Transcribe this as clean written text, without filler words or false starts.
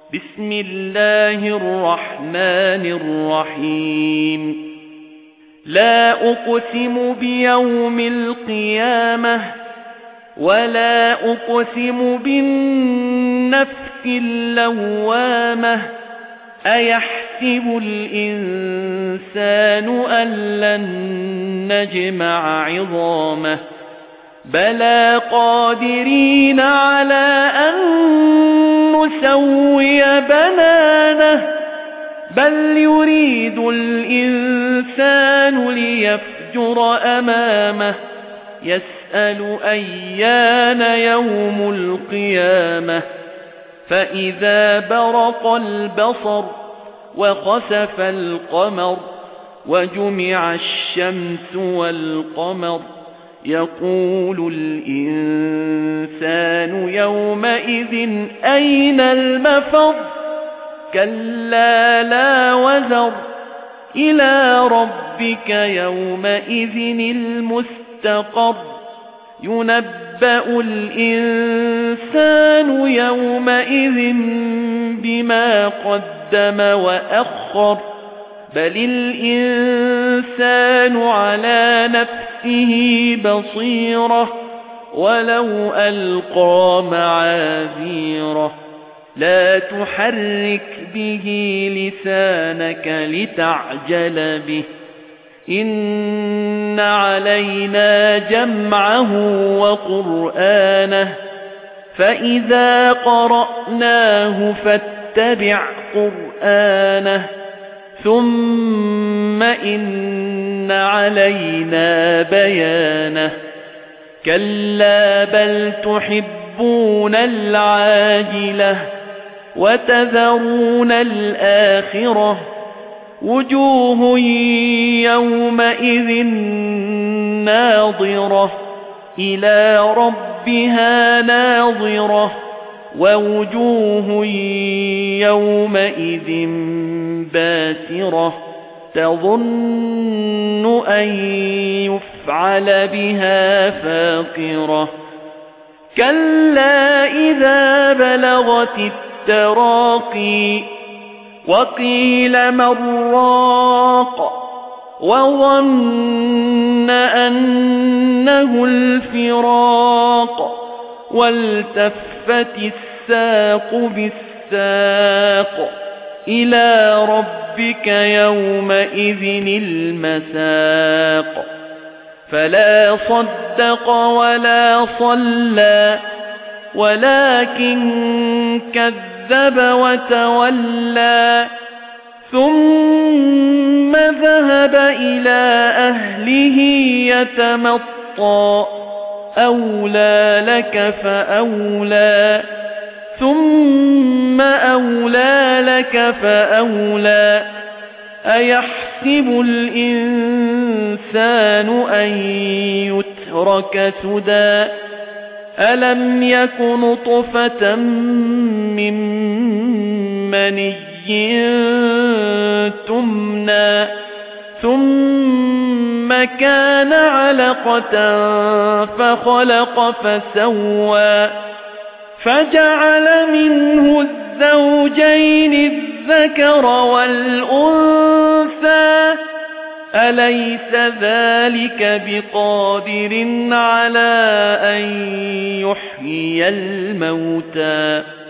بسم الله الرحمن الرحيم لا أقسم بيوم القيامة ولا أقسم بالنفس اللوامة أيحسب الإنسان أن لن نجمع عظامه بلى قادرين على أن نسوي بنانه بل يريد الإنسان ليفجر أمامه يسأل أيان يوم القيامة فإذا برق البصر وخسف القمر وجمع الشمس والقمر يقول الإنسان يومئذ أين المفر كلا لا وزر إلى ربك يومئذ المستقر ينبأ الإنسان يومئذ بما قدم وأخر بل الإنسان على نفسه بصيرة ولو ألقى معاذيره لا تحرك به لسانك لتعجل به إن علينا جمعه وقرآنه فإذا قرأناه فاتبع قرآنه ثم إن علينا بيانه كلا بل تحبون العاجلة وتذرون الآخرة وجوه يومئذ ناظرة إلى ربها ناظرة ووجوه يومئذ باسرة تظن أن يفعل بها فاقرة كلا إذا بلغت التراقي وقيل من راق وظن أنه الفراق والتفت الساق بالساق إلى ربك يومئذ المساق فلا صدق ولا صلى ولكن كذب وتولى ثم ذهب إلى أهله يتمطى أولى لك فأولى ثم أولى لك فأولى أيحسب الإنسان أن يترك سدى ألم يك نطفة من مني تمنى ثم كان علقة فخلق فسوى فجعل منه الزوجين الذكر والأنثى أليس ذلك بقادر على أن يحيي الموتى